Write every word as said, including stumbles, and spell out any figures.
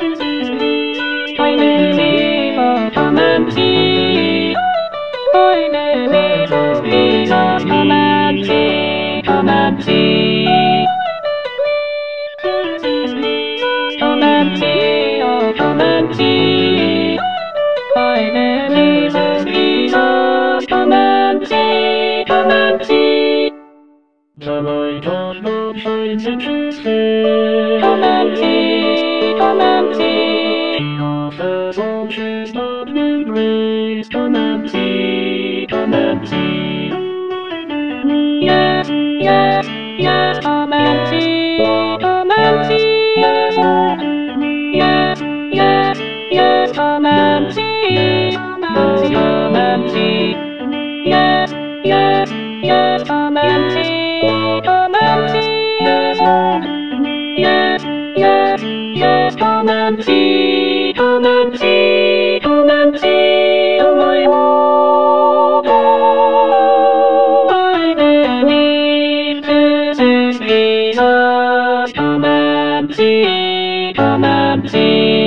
Come on, come on, find the truth. Come and see, come and see. Your first old shoes not with grace. Come and see, come and see. Yes, yes, yes, come and see, come and see. Yes, yes, yes, come and see, come and see, come and see. Yes, yes, yes, come and see, come and see. Yes, yes, yes, come and see, come and see, come and see. Oh my God, my name is Jesus. Come and see, come and see.